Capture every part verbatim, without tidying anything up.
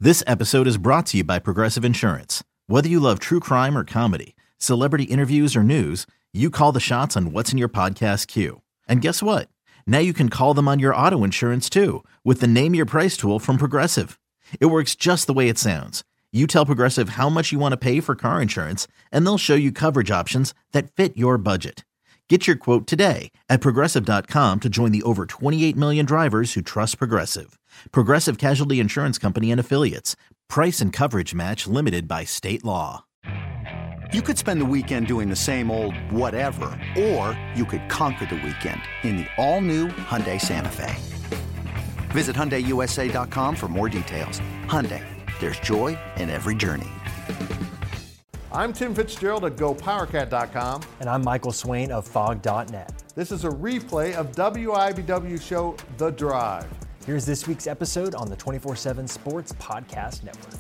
This episode is brought to you by Progressive Insurance. Whether you love true crime or comedy, celebrity interviews or news, you call the shots on what's in your podcast queue. And guess what? Now you can call them on your auto insurance too with the Name Your Price tool from Progressive. It works just the way it sounds. You tell Progressive how much you want to pay for car insurance, and they'll show you coverage options that fit your budget. Get your quote today at Progressive dot com to join the over twenty-eight million drivers who trust Progressive. Progressive Casualty Insurance Company and Affiliates. Price and coverage match limited by state law. You could spend the weekend doing the same old whatever, or you could conquer the weekend in the all-new Hyundai Santa Fe. Visit Hyundai U S A dot com for more details. Hyundai, there's joy in every journey. I'm Tim Fitzgerald at Go Power Cat dot com. And I'm Michael Swain of Fog dot net. This is a replay of W I B W show The Drive. Here's this week's episode on the twenty-four seven Sports Podcast Network.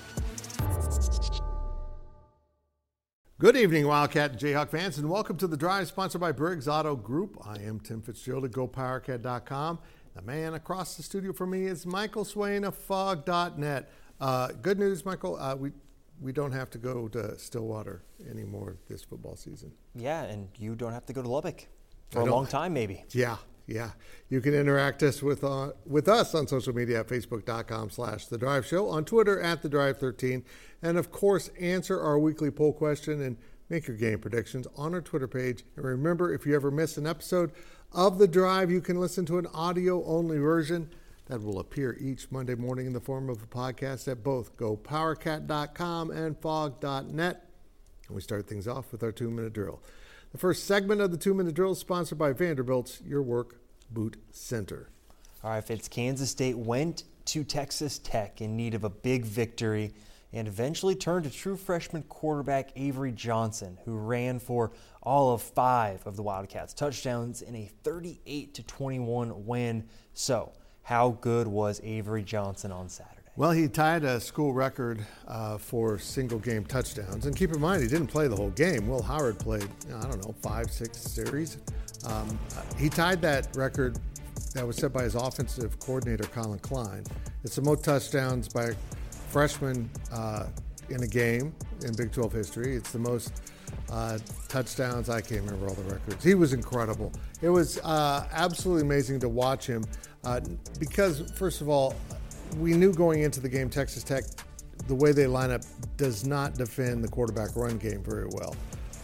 Good evening, Wildcat and Jayhawk fans, and welcome to The Drive, sponsored by Briggs Auto Group. I am Tim Fitzgerald at Go Power Cat dot com. The man across the studio from me is Michael Swain of Fog dot net. Uh, good news, Michael. Uh, we we don't have to go to Stillwater anymore this football season. Yeah, and you don't have to go to Lubbock for a long time, maybe. Yeah, yeah. You can interact us with uh, with us on social media at Facebook dot com slash The Drive Show, on Twitter at The Drive thirteen, and of course, answer our weekly poll question and make your game predictions on our Twitter page. And remember, if you ever miss an episode of The Drive, you can listen to an audio-only version that will appear each Monday morning in the form of a podcast at both Go Power Cat dot com and Fog dot net. And we start things off with our two-minute drill. The first segment of the two-minute drill is sponsored by Vanderbilt's Your Work Boot Center. All right, Fitz, Kansas State went to Texas Tech in need of a big victory and eventually turned to true freshman quarterback Avery Johnson, who ran for all of five of the Wildcats' touchdowns in a thirty-eight to twenty-one win. So, how good was Avery Johnson on Saturday? Well, he tied a school record uh, for single-game touchdowns. And keep in mind, he didn't play the whole game. Will Howard played, I don't know, five, six series. Um, he tied that record that was set by his offensive coordinator, Colin Klein. It's the most touchdowns by a freshman uh, in a game in Big twelve history. It's the most uh, touchdowns. I can't remember all the records. He was incredible. It was uh, absolutely amazing to watch him uh, because, first of all, we knew going into the game, Texas Tech, the way they line up does not defend the quarterback run game very well.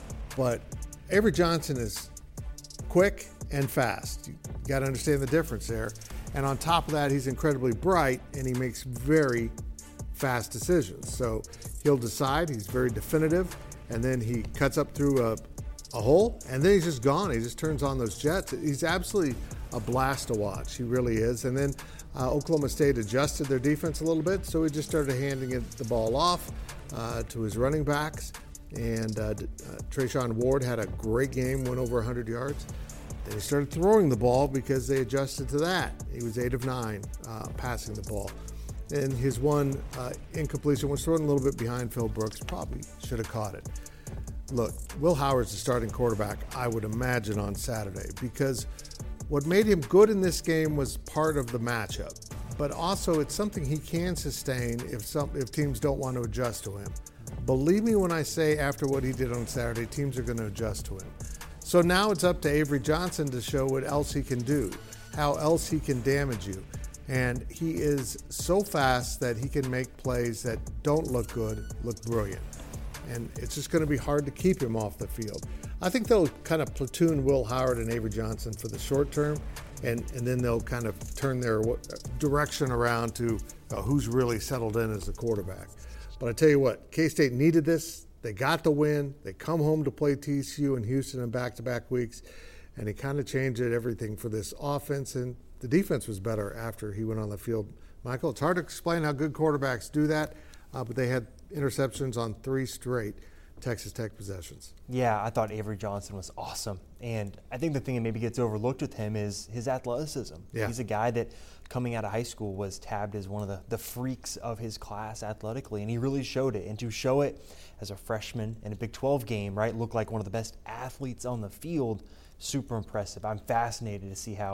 But Avery Johnson is quick and fast. You got to understand the difference there. And on top of that, he's incredibly bright and he makes very fast decisions. So he'll decide, he's very definitive, and then he cuts up through a, a hole, and then he's just gone. He just turns on those jets. He's absolutely a blast to watch. He really is. And then uh, Oklahoma State adjusted their defense a little bit, so he just started handing it, the ball off uh, to his running backs. And uh, uh, Trayshawn Ward had a great game, went over one hundred yards. Then he started throwing the ball because they adjusted to that. He was eight of nine uh, passing the ball. And his one uh, incompletion was thrown a little bit behind Phil Brooks. Probably should have caught it. Look, Will Howard's the starting quarterback, I would imagine, on Saturday, because what made him good in this game was part of the matchup. But also, it's something he can sustain if some if teams don't want to adjust to him. Believe me when I say after what he did on Saturday, teams are going to adjust to him. So now it's up to Avery Johnson to show what else he can do, how else he can damage you. And he is so fast that he can make plays that don't look good, look brilliant. And it's just going to be hard to keep him off the field. I think they'll kind of platoon Will Howard and Avery Johnson for the short term, and, and then they'll kind of turn their direction around to uh, who's really settled in as a quarterback. But I tell you what, K-State needed this. They got the win. They come home to play T C U and Houston in back-to-back weeks, and he kind of changed everything for this offense, and the defense was better after he went on the field. Michael, it's hard to explain how good quarterbacks do that, uh, but they had interceptions on three straight Texas Tech possessions. Yeah, I thought Avery Johnson was awesome. And I think the thing that maybe gets overlooked with him is his athleticism. Yeah. He's a guy that coming out of high school was tabbed as one of the, the freaks of his class athletically, and he really showed it. And to show it as a freshman in a Big twelve game, right, look like one of the best athletes on the field, super impressive. I'm fascinated to see how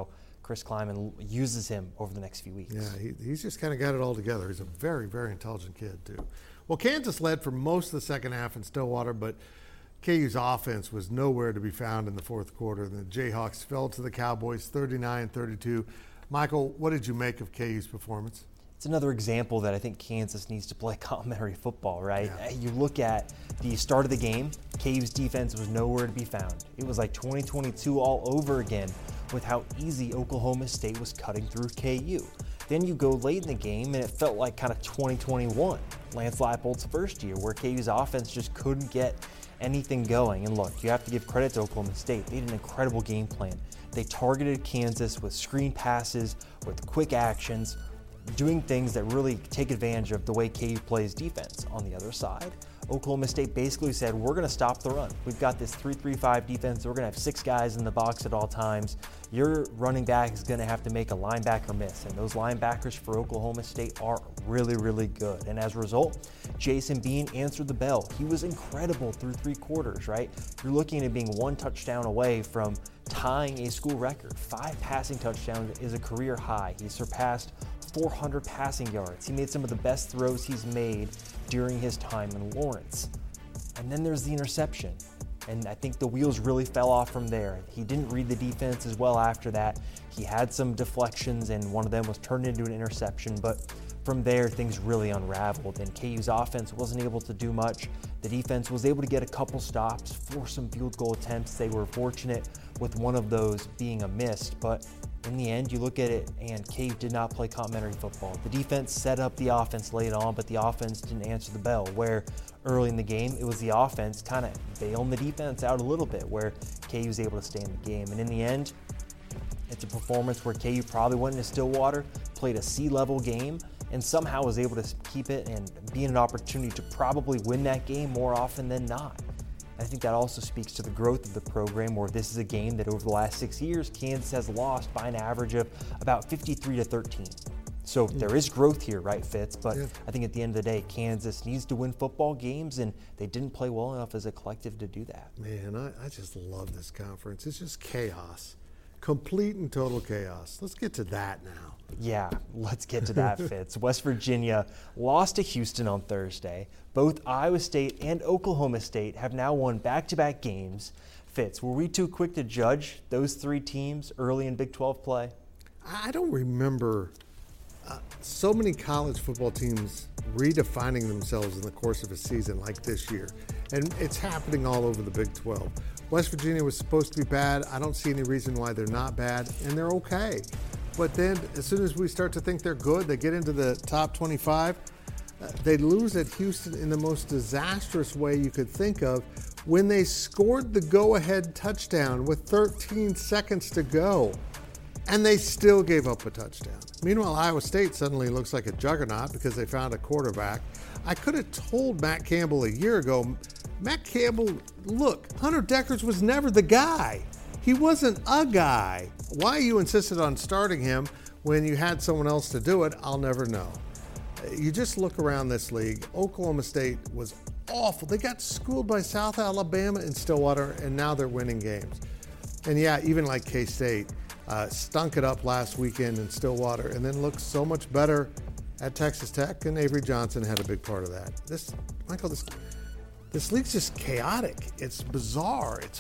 Chris Kleiman uses him over the next few weeks. Yeah, he, he's just kind of got it all together. He's a very, very intelligent kid, too. Well, Kansas led for most of the second half in Stillwater, but K U's offense was nowhere to be found in the fourth quarter. The Jayhawks fell to the Cowboys thirty-nine thirty-two. Michael, what did you make of K U's performance? It's another example that I think Kansas needs to play complimentary football, right? Yeah. You look at the start of the game, K U's defense was nowhere to be found. It was like twenty twenty-two all over again with how easy Oklahoma State was cutting through K U. Then you go late in the game, and it felt like kind of twenty twenty-one, Lance Leipold's first year, where K U's offense just couldn't get anything going. And look, you have to give credit to Oklahoma State. They had an incredible game plan. They targeted Kansas with screen passes, with quick actions, doing things that really take advantage of the way K U plays defense. On the other side, Oklahoma State basically said, we're going to stop the run. We've got this three three five defense. We're going to have six guys in the box at all times. Your running back is going to have to make a linebacker miss. And those linebackers for Oklahoma State are really, really good. And as a result, Jason Bean answered the bell. He was incredible through three quarters, right? You're looking at being one touchdown away from tying a school record. Five passing touchdowns is a career high. He surpassed four hundred passing yards. He made some of the best throws he's made during his time in Lawrence. And then there's the interception. And I think the wheels really fell off from there. He didn't read the defense as well after that. He had some deflections, and one of them was turned into an interception. But from there, things really unraveled, and K U's offense wasn't able to do much. The defense was able to get a couple stops, force some field goal attempts. They were fortunate with one of those being a miss, but in the end, you look at it, and K U did not play complimentary football. The defense set up the offense late on, but the offense didn't answer the bell, where early in the game, it was the offense kind of bailing the defense out a little bit, where K U was able to stay in the game. And in the end, it's a performance where K U probably went into Stillwater, played a C-level game, and somehow was able to keep it and be in an opportunity to probably win that game more often than not. I think that also speaks to the growth of the program, where this is a game that over the last six years, Kansas has lost by an average of about fifty-three to thirteen. So mm. there is growth here, right, Fitz? But yeah. I think at the end of the day, Kansas needs to win football games, and they didn't play well enough as a collective to do that. Man, I, I just love this conference. It's just chaos. Complete and total chaos. Let's get to that now. Yeah, let's get to that, Fitz. West Virginia lost to Houston on Thursday. Both Iowa State and Oklahoma State have now won back-to-back games. Fitz, were we too quick to judge those three teams early in Big twelve play? I don't remember uh, so many college football teams redefining themselves in the course of a season like this year. And it's happening all over the Big twelve. West Virginia was supposed to be bad. I don't see any reason why they're not bad, and they're okay. But then as soon as we start to think they're good, they get into the top twenty-five, uh, they lose at Houston in the most disastrous way you could think of when they scored the go-ahead touchdown with thirteen seconds to go, and they still gave up a touchdown. Meanwhile, Iowa State suddenly looks like a juggernaut because they found a quarterback. I could have told Matt Campbell a year ago, Matt Campbell, look, Hunter Dekkers was never the guy. He wasn't a guy. Why you insisted on starting him when you had someone else to do it, I'll never know. You just look around this league. Oklahoma State was awful. They got schooled by South Alabama in Stillwater, and now they're winning games. And yeah, even like K-State, uh, stunk it up last weekend in Stillwater and then looked so much better at Texas Tech, and Avery Johnson had a big part of that. This, Michael, this, this league's just chaotic. It's bizarre. It's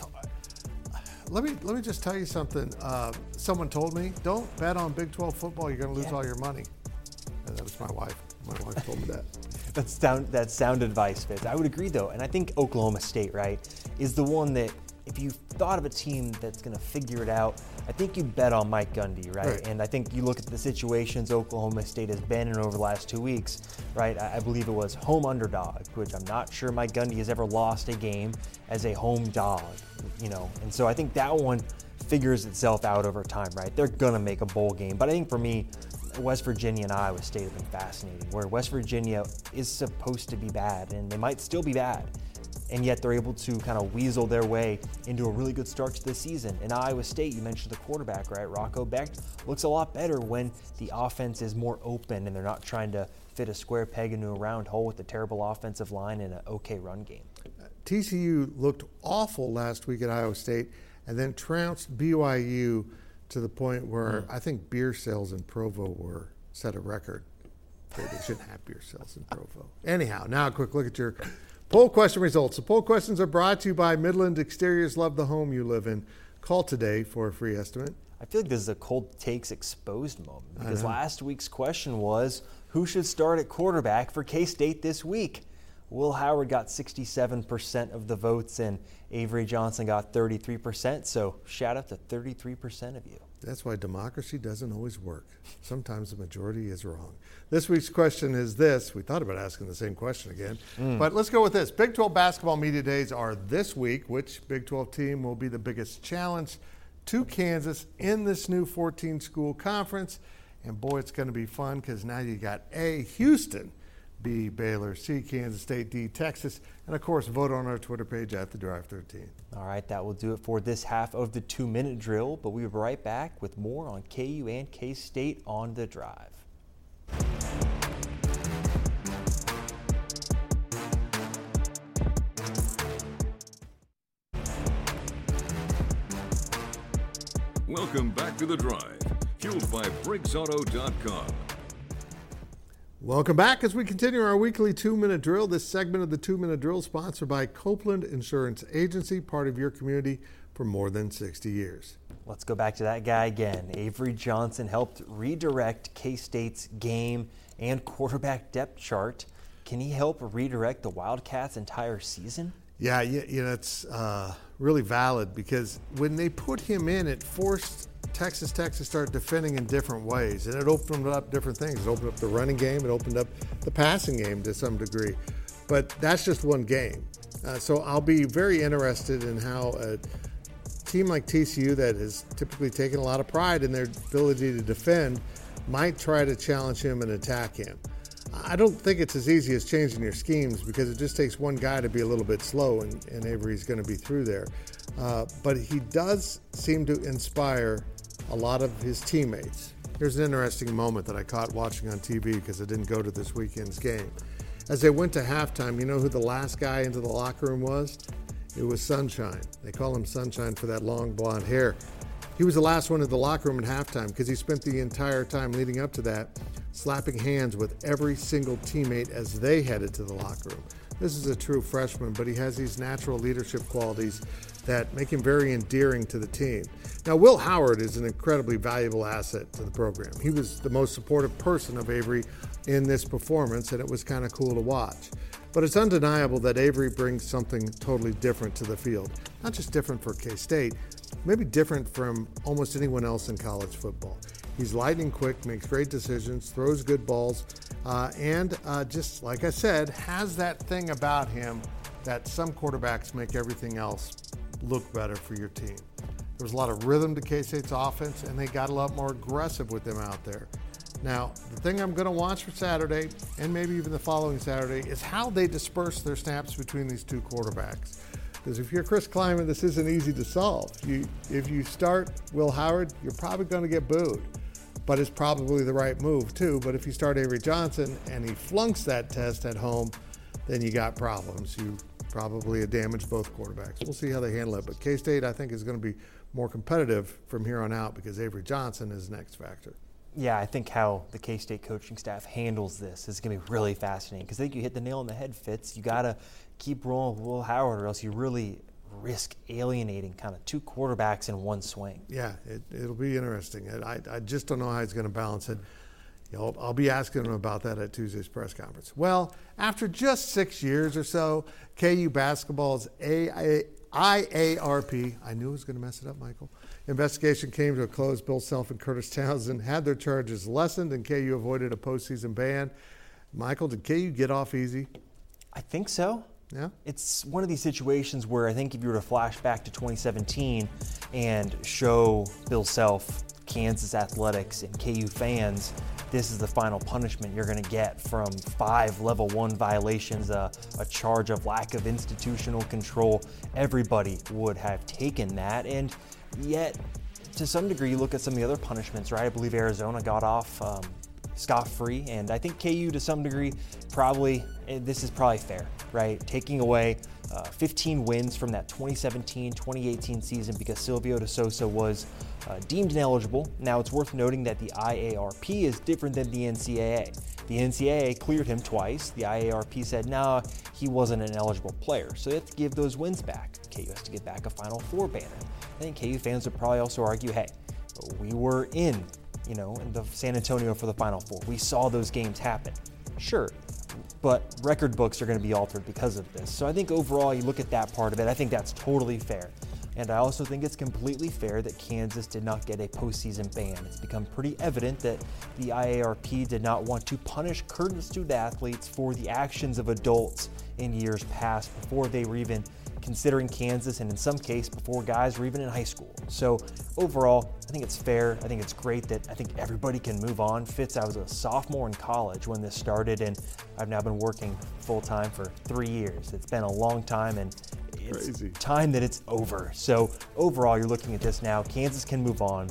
Let me let me just tell you something. Uh, someone told me, don't bet on Big twelve football. You're going to lose yeah. all your money. And that was my wife. My wife told me that. That's sound, that's sound advice, Fitz. I would agree, though. And I think Oklahoma State, right, is the one that if you thought of a team that's going to figure it out, I think you bet on Mike Gundy, right? right? And I think you look at the situations Oklahoma State has been in over the last two weeks, right? I believe it was home underdog, which I'm not sure Mike Gundy has ever lost a game as a home dog, you know? And so I think that one figures itself out over time, right? They're going to make a bowl game. But I think for me, West Virginia and Iowa State have been fascinating, where West Virginia is supposed to be bad, and they might still be bad. And yet they're able to kind of weasel their way into a really good start to the season. In Iowa State, you mentioned the quarterback, right? Rocco Becht looks a lot better when the offense is more open and they're not trying to fit a square peg into a round hole with a terrible offensive line and an okay run game. T C U looked awful last week at Iowa State and then trounced B Y U to the point where mm. I think beer sales in Provo were set a record. They, they shouldn't have beer sales in Provo. Anyhow, now a quick look at your poll question results. The poll questions are brought to you by Midland Exteriors. Love the home you live in. Call today for a free estimate. I feel like this is a Cold Takes Exposed moment because last week's question was, who should start at quarterback for K-State this week? Will Howard got sixty-seven percent of the votes and Avery Johnson got thirty-three percent, so shout out to thirty-three percent of you. That's why democracy doesn't always work. Sometimes the majority is wrong. This week's question is this. We thought about asking the same question again, mm. but let's go with this. Big twelve basketball media days are this week. Which Big twelve team will be the biggest challenge to Kansas in this new fourteen-school conference? And boy, it's going to be fun because now you got A, Houston, B, Baylor, C, Kansas State, D, Texas, and of course, vote on our Twitter page at The Drive thirteen. All right, that will do it for this half of the two-minute drill, but we'll be right back with more on K U and K-State on The Drive. Welcome back to The Drive, fueled by Briggs Auto dot com. Welcome back as we continue our weekly two-minute drill. This segment of the two-minute drill sponsored by Copeland Insurance Agency, part of your community for more than sixty years. Let's go back to that guy again. Avery Johnson helped redirect K-State's game and quarterback depth chart. Can he help redirect the Wildcats' entire season? Yeah, you, you know, it's uh, really valid because when they put him in, it forced Texas Tech to start defending in different ways, and it opened up different things. It opened up the running game. It opened up the passing game to some degree. But that's just one game. Uh, so I'll be very interested in how a team like T C U that has typically taken a lot of pride in their ability to defend might try to challenge him and attack him. I don't think it's as easy as changing your schemes because it just takes one guy to be a little bit slow, and, and Avery's going to be through there. Uh, but he does seem to inspire a lot of his teammates. Here's an interesting moment that I caught watching on T V because I didn't go to this weekend's game. As they went to halftime, you know who the last guy into the locker room was? It was Sunshine. They call him Sunshine for that long blonde hair. He was the last one in the locker room at halftime because he spent the entire time leading up to that slapping hands with every single teammate as they headed to the locker room. This is a true freshman, but he has these natural leadership qualities that make him very endearing to the team. Now, Will Howard is an incredibly valuable asset to the program. He was the most supportive person of Avery in this performance, and it was kind of cool to watch. But it's undeniable that Avery brings something totally different to the field. Not just different for K-State, maybe different from almost anyone else in college football. He's lightning quick, makes great decisions, throws good balls, uh, and uh, just like I said, has that thing about him that some quarterbacks make everything else look better for your team. There was a lot of rhythm to K-State's offense, and they got a lot more aggressive with them out there. Now, the thing I'm going to watch for Saturday, and maybe even the following Saturday, is how they disperse their snaps between these two quarterbacks. Because if you're Chris Kleiman, this isn't easy to solve. You, if you start Will Howard, you're probably going to get booed. But it's probably the right move, too. But if you start Avery Johnson and he flunks that test at home, then you got problems. You probably damage both quarterbacks. We'll see how they handle it. But K-State, I think, is going to be more competitive from here on out because Avery Johnson is the next factor. Yeah, I think how the K-State coaching staff handles this is going to be really fascinating because I think you hit the nail on the head, Fitz. You got to keep rolling with Will Howard or else you really risk alienating kind of two quarterbacks in one swing. Yeah, it, it'll be interesting. I, I just don't know how he's going to balance it. You know, I'll be asking him about that at Tuesday's press conference. Well, after just six years or so, K U basketball's I A R P, I knew I was going to mess it up, Michael, investigation came to a close. Bill Self and Curtis Townsend had their charges lessened, and K U avoided a postseason ban. Michael, did K U get off easy? I think so. Yeah. It's one of these situations where I think if you were to flash back to twenty seventeen and show Bill Self, Kansas athletics, and K U fans, this is the final punishment you're going to get from five level one violations, uh, a charge of lack of institutional control, everybody would have taken that. And yet, to some degree, you look at some of the other punishments, right? I believe Arizona got off um, scot-free, and I think K U to some degree probably, this is probably fair, right? Taking away uh, fifteen wins from that twenty seventeen twenty eighteen season because Silvio De Sousa was uh, deemed ineligible. Now it's worth noting that the I A R P is different than the N C double A. The N C double A cleared him twice. The I A R P said, no, nah, he wasn't an eligible player. So they have to give those wins back. K U has to get back a Final Four banner. I think K U fans would probably also argue, hey, we were in, you know, in the San Antonio for the Final Four. We saw those games happen. Sure, but record books are going to be altered because of this. So I think overall, you look at that part of it, I think that's totally fair. And I also think it's completely fair that Kansas did not get a postseason ban. It's become pretty evident that the I A R P did not want to punish current student athletes for the actions of adults in years past before they were even considering Kansas, and in some case before guys were even in high school. So overall, I think it's fair. I think it's great that I think everybody can move on. Fitz, I was a sophomore in college when this started, and I've now been working full-time for three years. It's been a long time, and it's Crazy. time that it's over. So overall, you're looking at this now. Kansas can move on.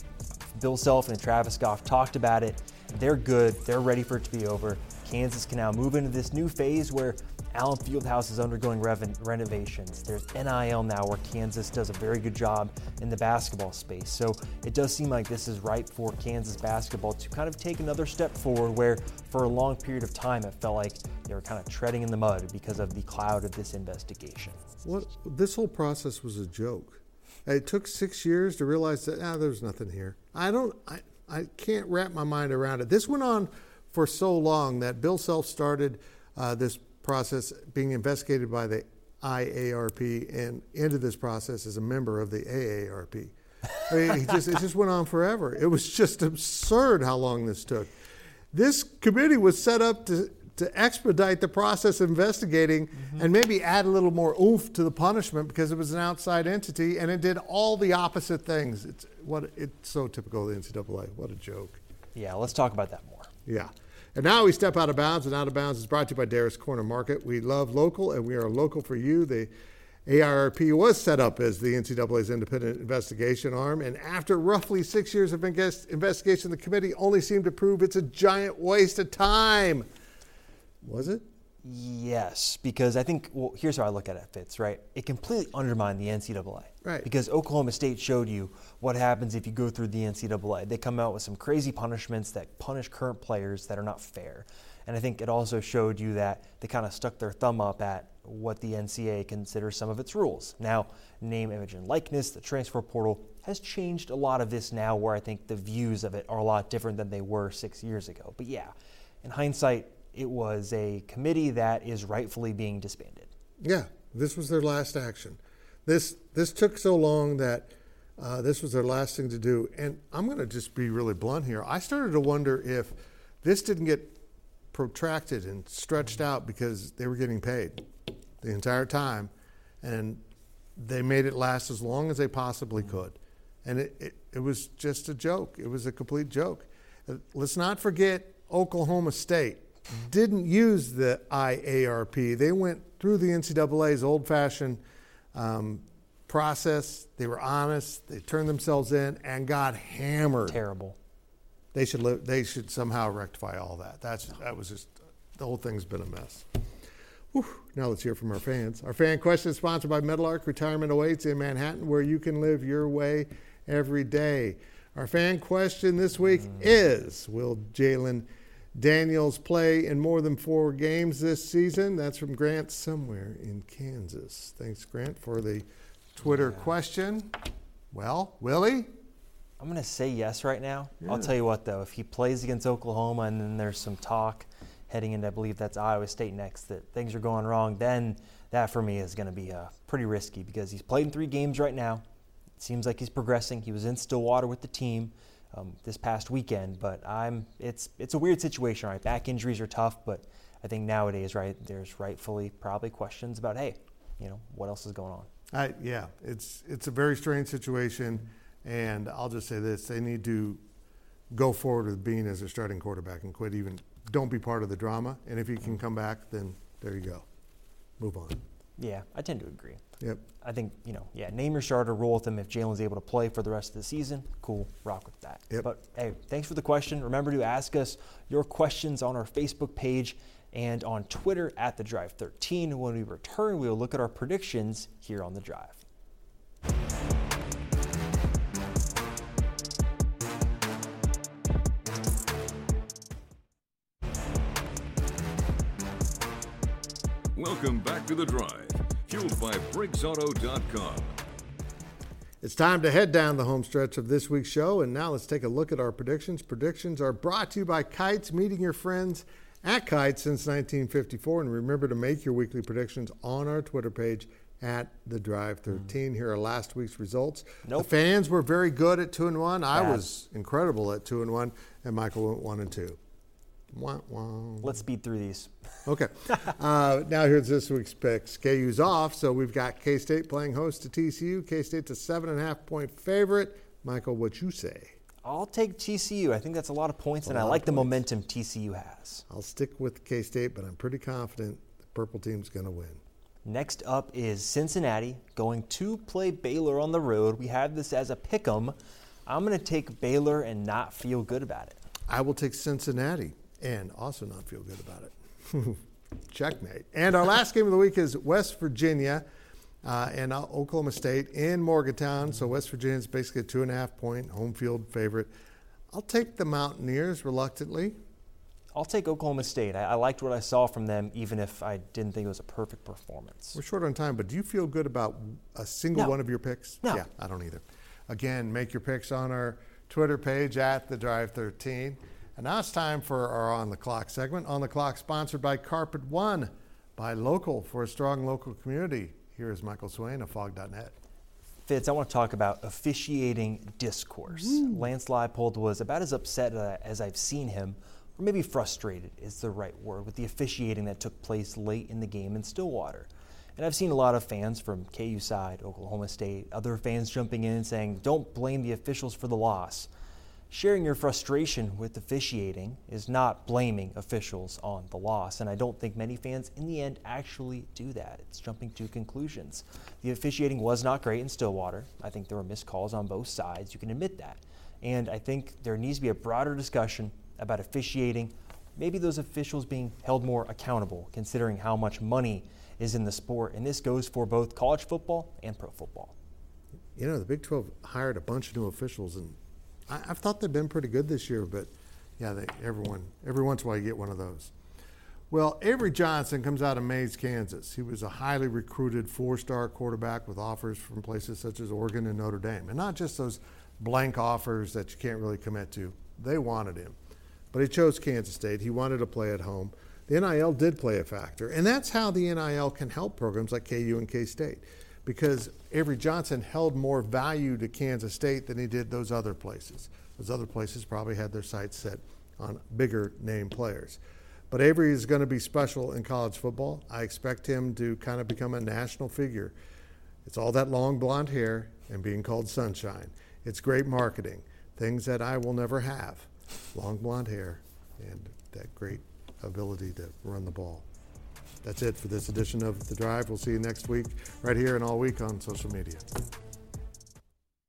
Bill Self and Travis Goff talked about it. They're good. They're ready for it to be over. Kansas can now move into this new phase where Allen Fieldhouse is undergoing reven- renovations. There's N I L now where Kansas does a very good job in the basketball space. So it does seem like this is right for Kansas basketball to kind of take another step forward where for a long period of time it felt like they were kind of treading in the mud because of the cloud of this investigation. What, this whole process was a joke. It took six years to realize that, ah, there's nothing here. I don't, I, I can't wrap my mind around it. This went on for so long that Bill Self started uh, this process being investigated by the I A R P and into this process as a member of the A A R P. I mean, it just, it just went on forever. It was just absurd how long this took. This committee was set up to, to expedite the process of investigating mm-hmm. and maybe add a little more oomph to the punishment because it was an outside entity, and it did all the opposite things. It's what it's so typical of the N C double A. What a joke. Yeah, let's talk about that more. Yeah. And now we step out of bounds, and Out of Bounds is brought to you by Darris Corner Market. We love local, and we are local for you. The A I R P was set up as the N C double A's independent investigation arm, and after roughly six years of investigation, the committee only seemed to prove it's a giant waste of time. Was it? Yes, because I think, well, here's how I look at it, Fitz, right? It completely undermined the N C double A. Right. Because Oklahoma State showed you what happens if you go through the N C double A. They come out with some crazy punishments that punish current players that are not fair. And I think it also showed you that they kind of stuck their thumb up at what the N C double A considers some of its rules. Now, name, image, and likeness, the transfer portal has changed a lot of this now where I think the views of it are a lot different than they were six years ago. But yeah, in hindsight, it was a committee that is rightfully being disbanded. Yeah, this was their last action. This this took so long that uh, this was their last thing to do. And I'm going to just be really blunt here. I started to wonder if this didn't get protracted and stretched out because they were getting paid the entire time, and they made it last as long as they possibly could. And it, it, it was just a joke. It was a complete joke. Let's not forget Oklahoma State didn't use the I A R P. They went through the N C double A's old-fashioned um, process. They were honest. They turned themselves in and got hammered. Terrible. They should live, they should somehow rectify all that. That's that was just the whole thing's been a mess. Whew. Now let's hear from our fans. Our fan question is sponsored by Meadowlark. Retirement awaits in Manhattan, where you can live your way every day. Our fan question this week mm. is: will Jalen Daniels play in more than four games this season? That's from Grant somewhere in Kansas. Thanks, Grant, for the Twitter yeah. question. Well, will he? I'm going to say yes right now. Yeah. I'll tell you what, though. If he plays against Oklahoma and then there's some talk heading into, I believe that's Iowa State next, that things are going wrong, then that for me is going to be uh, pretty risky because he's played in three games right now. It seems like he's progressing. He was in Stillwater with the team Um, this past weekend, but I'm it's it's a weird situation, right? Back injuries are tough, but I think nowadays, right, there's rightfully probably questions about, hey, you know, what else is going on? I, yeah, it's it's a very strange situation, and I'll just say this: they need to go forward with Bean as their starting quarterback and quit even. Don't be part of the drama, and if he can come back, then there you go. Move on. Yeah, I tend to agree. Yep. I think, you know, yeah, name your starter, roll with him. If Jalen's able to play for the rest of the season, cool, rock with that. Yep. But, hey, thanks for the question. Remember to ask us your questions on our Facebook page and on Twitter at The Drive thirteen. When we return, we will look at our predictions here on The Drive. Welcome back to The Drive, fueled by Briggs Auto dot com. It's time to head down the home stretch of this week's show, and now let's take a look at our predictions. Predictions are brought to you by Kites, meeting your friends at Kites since nineteen fifty-four. And remember to make your weekly predictions on our Twitter page at The Drive thirteen. Mm. Here are last week's results. Nope. The fans were very good at two and one. Bad. I was incredible at two and one, and Michael went one and two. Wah, wah. Let's speed through these. Okay. uh, now here's this week's picks. K U's off, so we've got K-State playing host to T C U. K-State's a seven and a half point favorite. Michael, what you say? I'll take T C U. I think that's a lot of points, and I like the momentum T C U has. I'll stick with K-State, but I'm pretty confident the purple team's going to win. Next up is Cincinnati going to play Baylor on the road. We have this as a pick'em. I'm going to take Baylor and not feel good about it. I will take Cincinnati and also not feel good about it. Checkmate. And our last game of the week is West Virginia uh, and uh, Oklahoma State in Morgantown. So West Virginia is basically a two and a half point home field favorite. I'll take the Mountaineers reluctantly. I'll take Oklahoma State. I, I liked what I saw from them, even if I didn't think it was a perfect performance. We're short on time, but do you feel good about a single No. one of your picks? No. Yeah, I don't either. Again, make your picks on our Twitter page at The Drive thirteen. And now it's time for our On the Clock segment. On the Clock, sponsored by Carpet One, by Local, for a strong local community. Here is Michael Swain of fog dot net. Fitz, I want to talk about officiating discourse. Ooh. Lance Leipold was about as upset uh, as I've seen him, or maybe frustrated is the right word, with the officiating that took place late in the game in Stillwater. And I've seen a lot of fans from K U side, Oklahoma State, other fans jumping in and saying, don't blame the officials for the loss. Sharing your frustration with officiating is not blaming officials on the loss, and I don't think many fans in the end actually do that. It's jumping to conclusions. The officiating was not great in Stillwater. I think there were missed calls on both sides. You can admit that. And I think there needs to be a broader discussion about officiating, maybe those officials being held more accountable, considering how much money is in the sport, and this goes for both college football and pro football. You know, the Big twelve hired a bunch of new officials, and I, I've thought they've been pretty good this year, but yeah, they, everyone, every once in a while you get one of those. Well, Avery Johnson comes out of Maize, Kansas. He was a highly recruited four-star quarterback with offers from places such as Oregon and Notre Dame, and not just those blank offers that you can't really commit to. They wanted him, but he chose Kansas State. He wanted to play at home. The N I L did play a factor, and that's how the N I L can help programs like K U and K-State, because Avery Johnson held more value to Kansas State than he did those other places. Those other places probably had their sights set on bigger name players. But Avery is going to be special in college football. I expect him to kind of become a national figure. It's all that long blonde hair and being called Sunshine. It's great marketing, things that I will never have. Long blonde hair and that great ability to run the ball. That's it for this edition of The Drive. We'll see you next week right here and all week on social media.